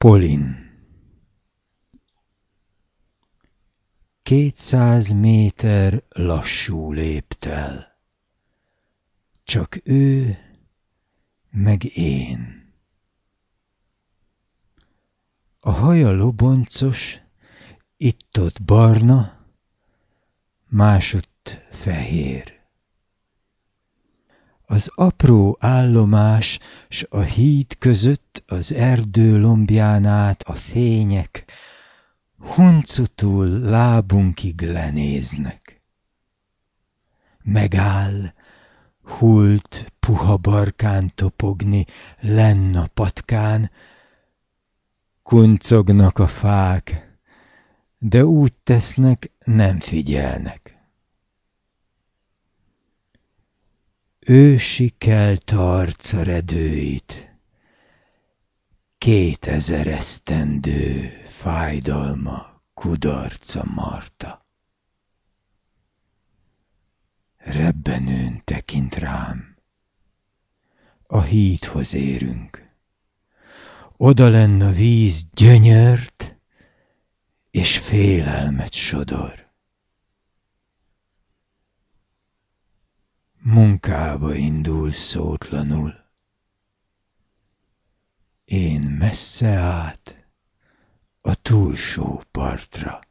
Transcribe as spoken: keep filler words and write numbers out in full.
Polin. Kétszáz méter lassú léptel, csak ő meg én. A haja loboncos, itt-ott barna, másutt fehér. Az apró állomás s a híd között az erdő lombján át a fények huncutul lábunkig lenéznek. Megáll, hult puha barkán topogni lenn a patkán, kuncognak a fák, de úgy tesznek, nem figyelnek. Ősi kelt arca redőit kétezer esztendő fájdalma, kudarca marta. Rebbenőn tekint rám. A hídhoz érünk. Odalenn a víz gyönyört és félelmet sodor. Munkába indul szótlanul. Én messze át a túlsó partra.